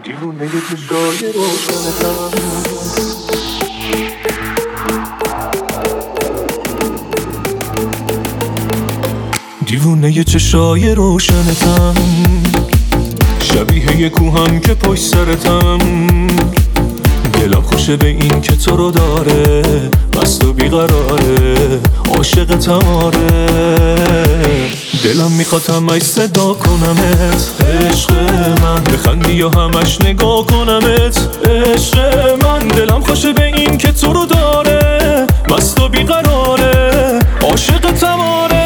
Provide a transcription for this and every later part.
دیوونه چشای روشنتم، دیوونه چشای روشنتم، شبیه یه کوهم که پشت سرتم. دلم خوشه به این که تو رو داره، مست و بیقراره، عاشقتم آره. دلم میخواد همش صدا کنمت، عشق من بخندی یا همش نگاه کنمت، عشق من. دلم خوشه به این که تو رو داره، مست و بیقراره، عاشقتم آره.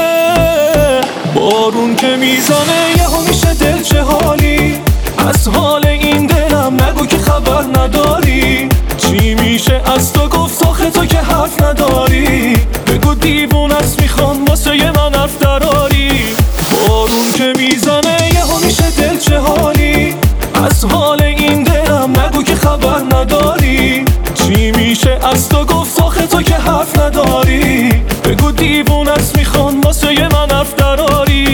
بارون که میزنه یهو میشه دل چه حالی، از حال این دلم نگو که خبر نداری. چی میشه از تو گفت آخه تو که حرف نداری، بگو دیوونست میخوام واسه من حرف دراری. بارون که میزنه یهو میشه دل چه حالی، از حال این دلم نگو که خبر نداری. چی میشه از تو گفت آخه تو که حرف نداری، بگو دیوونست میخوام واسه من حرف دراری.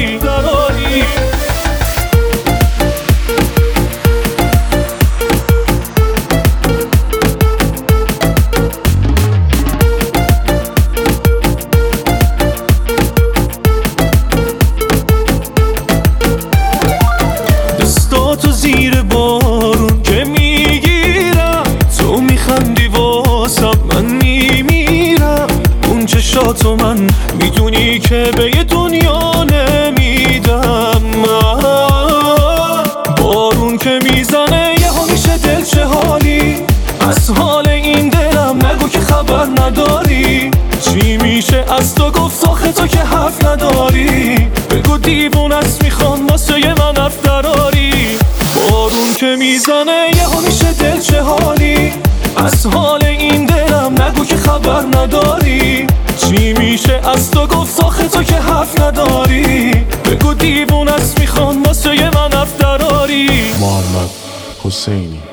تو زیر بارون که میگیرم، تو میخندی واسم من میمیرم. اون چشاتو من میدونی که به یه دنیا نمیدم. بارون که میزنه یهو میشه دل چه حالی، از حال این دلم نگو که خبر نداری. چی میشه از تو گفت آخه تو که حرف نداری، بگو دیوونست میخوام واسه من حرف دراری. بارون که میزنه یهو میشه دل چه حالی، از حال این دلم نگو که خبر نداری. چی میشه از تو گفت آخه تو که حرف نداری، بگو دیوونست میخوام واسه من حرف دراری. محمد حسینی